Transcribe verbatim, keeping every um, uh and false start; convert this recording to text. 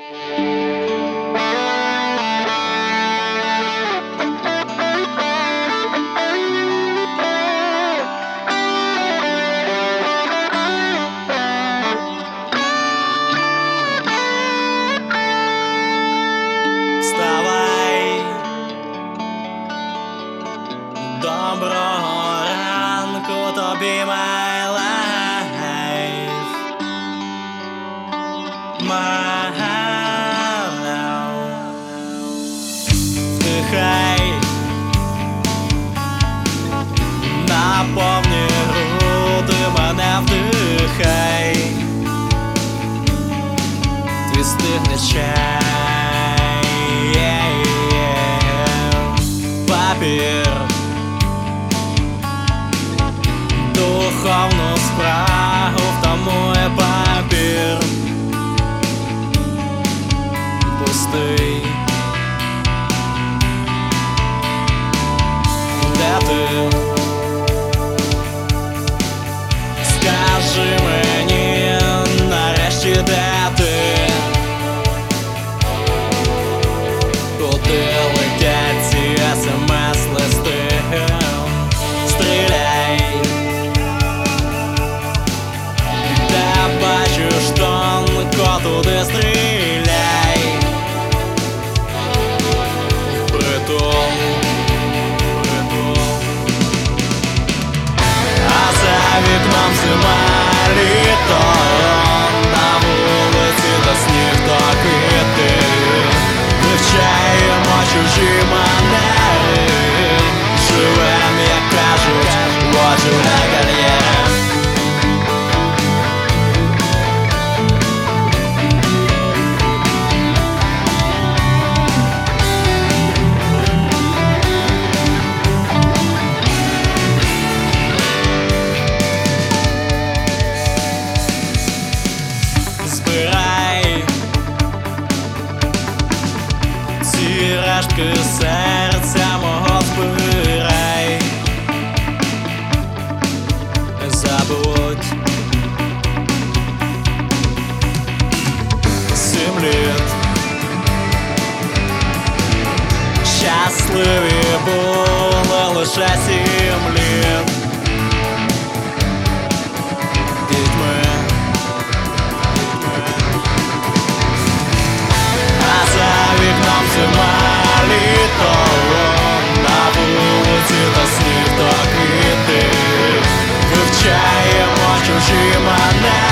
Доброго ранку тобі, my life, my love. Вдихай, наповни груди мене, вдихай, твій стигне чай, папір, духовну спрагу втамує папір пустий. Де ти? Скажи мені нарешті, де ти? Куди летять ці смс-листи? Стріляй, бачиш тонко, туди стріляй, впритул, впритул. А за вікном зима, літо, на вулиці та сніг, то квіти. Вивчаємо чужі манери, живем, як кажуть, ложу на кар'єрі. Збирай ці рештки серця мого, збирай, забудь сім літ. Щасливі були лише сім літ. Дітьми, вікном зима, літо, на вулиці та сніг, то квіти. Вивчаємо чужі манери.